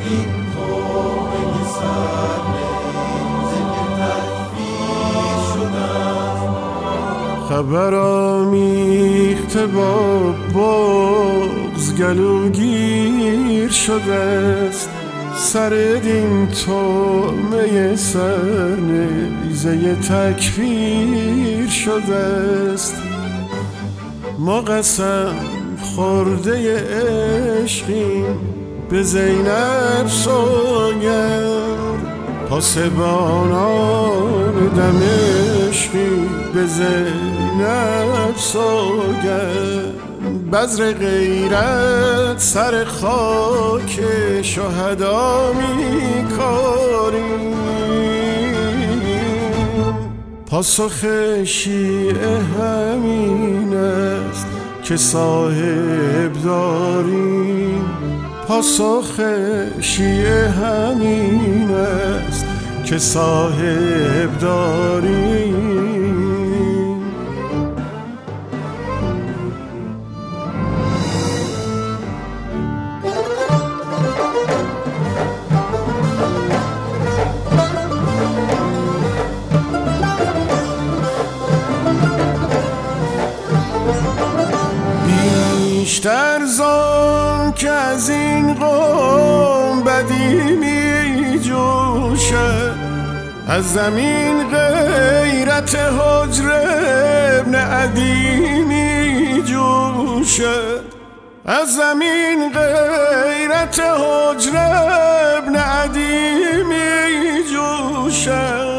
این توبه سرنیزه تکفیر شدم. خبر آمیخته با بغض گلوگیر شده است، سر دین طعمه سرنیزه تکفیر شده است. ما قسم خورده عشقیم به زینب سوگند، پاسبانان دمشقی به زینب سوگند. بذر غیرت سر خاک شهدا میکاریم، پاسخ شیعه همین است که صاحب داریم. پاسخ شیعه همین است که صاحب داریم. بیشتر زان که از این قوم بدی می جوشد، از زمین غیرت حجر ابن عدی می جوشد، از زمین غیرت حجر ابن عدی می جوشد.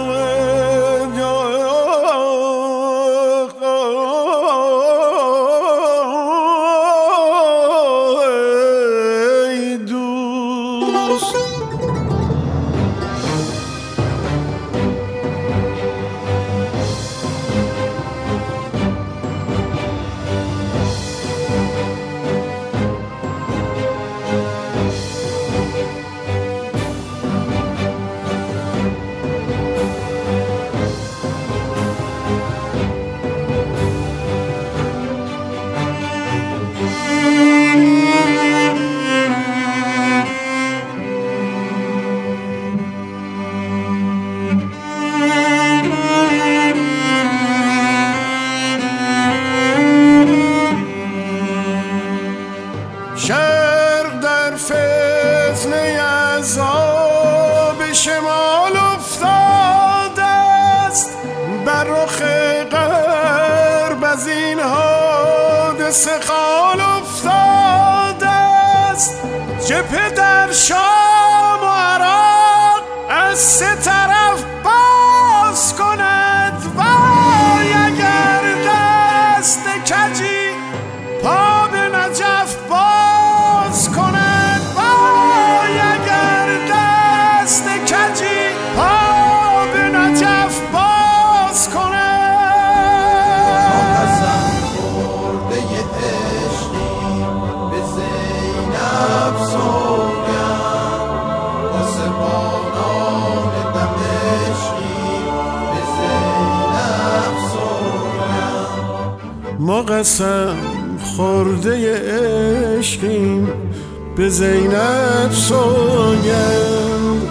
شرق در فتنه عذاب شمال افتاده است، بر رخ غرب از این حادثه خال افتاده است. جبهه در شام و عراق از سه طرف باز کند، وای اگر دست کجی پا به نجف باز کند، وای اگر دست کجی پا به نجف باز کند. قسم خورده عشقی به زینب سوگند، پاسبانان دمشقی به زینب سوگند. ما قسم خورده عشقیم به زینب سوگند،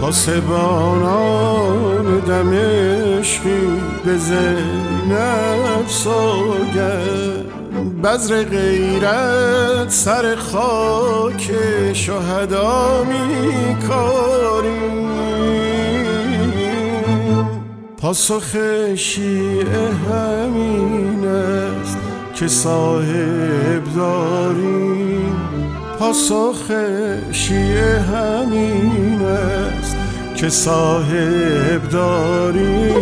پاسبانان دمشقی به زینب سوگند. بذر غیرت سر خاک شهدا میکاریم، پاسخ شیعه همین است که صاحب داریم. پاسخ شیعه همین است که صاحب داریم.